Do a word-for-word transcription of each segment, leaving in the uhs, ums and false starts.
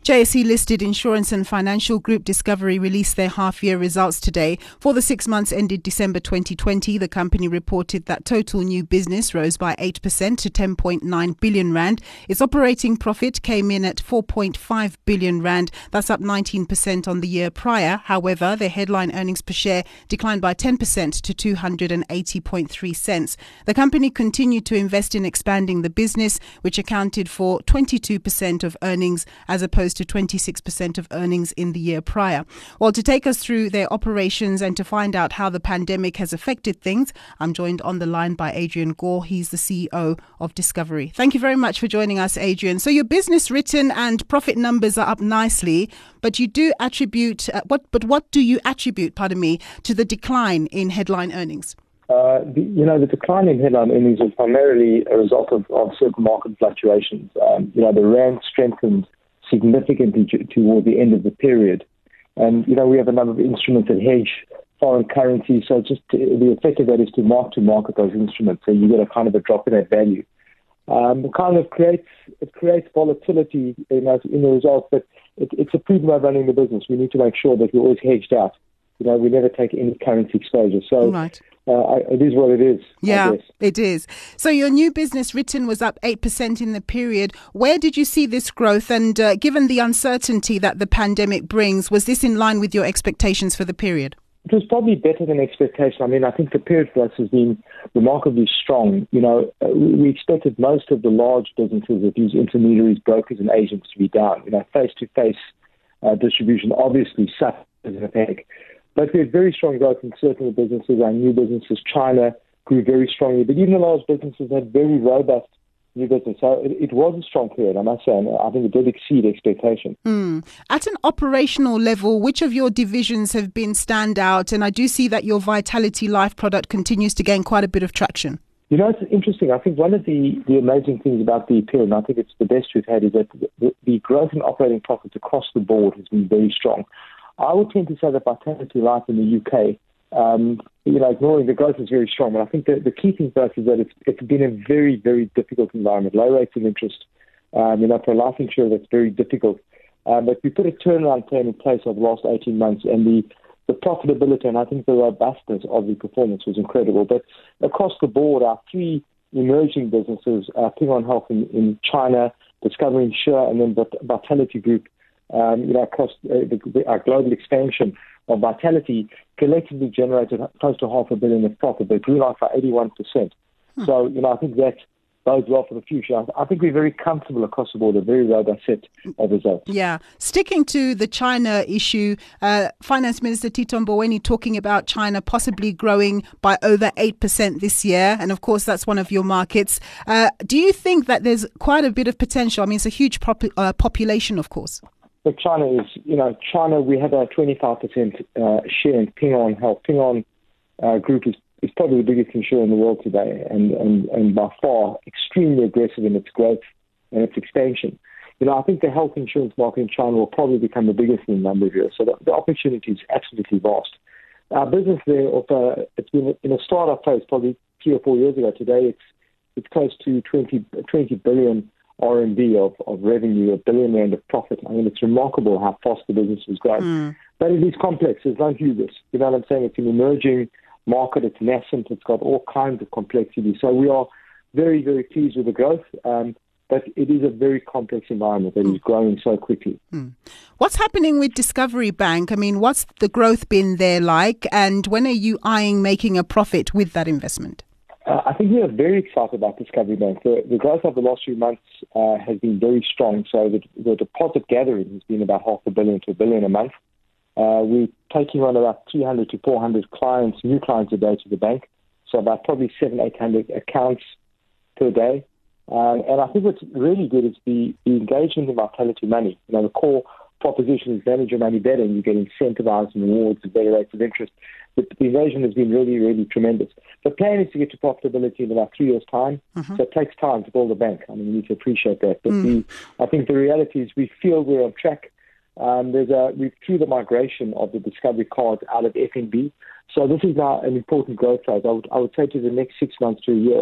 J S E-listed insurance and financial group Discovery released their half-year results today. For the six months ended December twenty twenty, the company reported that total new business rose by eight percent to ten point nine billion rand. Its operating profit came in at four point five billion rand. That's up nineteen percent on the year prior. However, their headline earnings per share declined by ten percent to two hundred eighty point three cents. The company continued to invest in expanding the business, which accounted for twenty-two percent of earnings as opposed to twenty-six percent of earnings in the year prior. Well, to take us through their operations and to find out how the pandemic has affected things, I'm joined on the line by Adrian Gore. He's the C E O of Discovery. Thank you very much for joining us, Adrian. So your business written and profit numbers are up nicely, but you do attribute uh, what? But what do you attribute, pardon me, to the decline in headline earnings? Uh, the, you know, the decline in headline earnings is primarily a result of, of certain market fluctuations. Um, you know, the rand strengthened significantly t- toward the end of the period. And, you know, we have a number of instruments that hedge foreign currency. So just to, the effect of that is to mark to market those instruments. So you get a kind of a drop in that value. Um, it kind of creates, it creates volatility in, in the results, but it, it's a prudent way of running the business. We need to make sure that we're always hedged out. You know, we never take any currency exposure. So right. uh, it is what it is. Yeah, it is. So your new business written was up eight percent in the period. Where did you see this growth? And uh, given the uncertainty that the pandemic brings, was this in line with your expectations for the period? It was probably better than expectation. I mean, I think the period for us has been remarkably strong. You know, uh, we expected most of the large businesses that use intermediaries, brokers and agents to be down. You know, face-to-face uh, distribution obviously suffers an effect. But we had very strong growth in certain of the businesses. Our new businesses, China, grew very strongly. But even the large businesses had very robust new business. So it, it was a strong period, I must say. And I think it did exceed expectation. Mm. At an operational level, which of your divisions have been standout? And I do see that your Vitality Life product continues to gain quite a bit of traction. You know, it's interesting. I think one of the, the amazing things about the period, and I think it's the best we've had, is that the, the growth in operating profits across the board has been very strong. I would tend to say that Vitality Life in the U K, um, you know, ignoring the growth is very strong. But I think the, the key thing for us is that it's, it's been a very, very difficult environment. Low rates of interest, um, you know, for a life insurer, that's very difficult. Um, but we put a turnaround plan in place over the last eighteen months, and the, the profitability and I think the robustness of the performance was incredible. But across the board, our three emerging businesses, uh, Ping An Health in, in China, Discovery Insure, and then Vitality Group, Um, you know, across uh, the, the, our global expansion of Vitality, collectively generated close to half a billion of profit. They grew like by eighty-one percent. Hmm. So, you know, I think that bodes well for the future. I, I think we're very comfortable across the board, a very robust set of results. Yeah. Sticking to the China issue, uh, Finance Minister Tito Mboweni talking about China possibly growing by over eight percent this year. And of course, that's one of your markets. Uh, do you think that there's quite a bit of potential? I mean, it's a huge pop- uh, population, of course. But China is, you know, China, we have a twenty-five percent uh, share in Ping An Health. Ping An uh, Group is, is probably the biggest insurer in the world today, and, and, and by far extremely aggressive in its growth and its expansion. You know, I think the health insurance market in China will probably become the biggest in a number of years. So the, the opportunity is absolutely vast. Our business there, uh, it's been in a startup phase probably three or four years ago. Today, it's it's close to twenty, twenty billion R M B of, of revenue, a billion rand of profit. I mean, it's remarkable how fast the business is growing. Mm. But it is complex. There's no hubris. You know what I'm saying? It's an emerging market. It's nascent. It's got all kinds of complexity. So we are very, very pleased with the growth. Um, but it is a very complex environment that mm. is growing so quickly. Mm. What's happening with Discovery Bank? I mean, what's the growth been there like? And when are you eyeing making a profit with that investment? Uh, I think we are very excited about Discovery Bank. The, the growth over the last few months uh, has been very strong. So the, the deposit gathering has been about half a billion to a billion a month. Uh, we're taking on about three hundred to four hundred clients, new clients a day to the bank. So about probably seven, eight hundred accounts per day. Uh, and I think what's really good is the, the engagement in Vitality Money. You know, the core proposition is manage your money better, and you get incentivized and rewards and better rates of interest. The, the engagement has been really, really tremendous. The plan is to get to profitability in about three years' time. Mm-hmm. So it takes time to build a bank. I mean, you need to appreciate that. But mm. the, I think the reality is we feel we're on track. Um, there's a we've through the migration of the Discovery card out of F N B. So this is now an important growth phase. I would, I would say to the next six months to a year,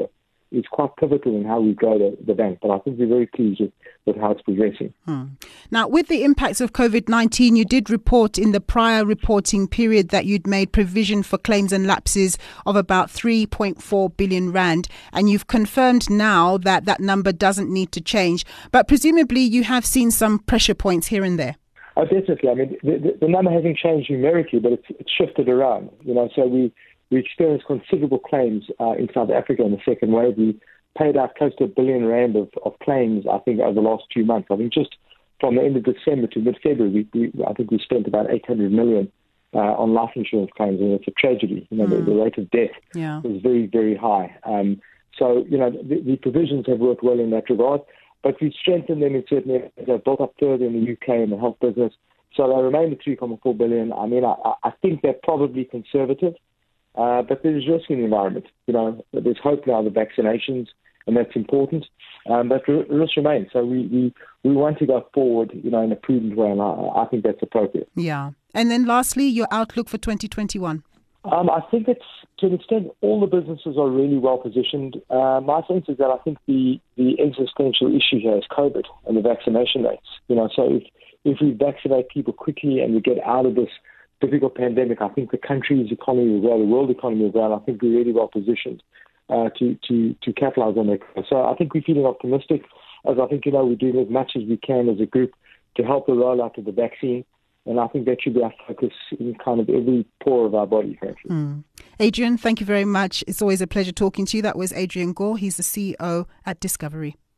is quite pivotal in how we grow the, the bank. But I think we're very pleased with, with how it's progressing. Hmm. Now, with the impacts of COVID nineteen, you did report in the prior reporting period that you'd made provision for claims and lapses of about three point four billion rand, and you've confirmed now that that number doesn't need to change. But presumably you have seen some pressure points here and there. Oh, definitely. I mean, the, the, the number hasn't changed numerically, but it's, it's shifted around. You know, so we, we experienced considerable claims uh, in South Africa in the second wave. We paid out close to a billion rand of, of claims, I think, over the last two months. I think just from the end of December to mid-February, we, we, I think we spent about eight hundred million uh, on life insurance claims, and it's a tragedy. You know, mm. the, the rate of death yeah. was very, very high. Um, so, you know, the, the provisions have worked well in that regard. But we've strengthened them in certain areas. They've built up further in the U K in the health business. So they remain at three point four billion. I mean, I, I think they're probably conservative, uh, but there's risk in the environment. You know, there's hope now of the vaccinations, and that's important. Um, but risk remains. So we, we, we want to go forward, you know, in a prudent way, and I, I think that's appropriate. Yeah. And then lastly, your outlook for twenty twenty-one. Um, I think it's, to an extent, all the businesses are really well positioned. Uh, my sense is that I think the, the existential issue here is COVID and the vaccination rates. You know, so if, if we vaccinate people quickly and we get out of this difficult pandemic, I think the country's economy will grow, the world economy will grow, and I think we're really well positioned uh, to, to, to capitalize on that. So I think we're feeling optimistic, as I think, you know, we're doing as much as we can as a group to help the rollout of the vaccine. And I think that should be our focus in kind of every pore of our body, frankly. Mm. Adrian, thank you very much. It's always a pleasure talking to you. That was Adrian Gore. He's the C E O at Discovery.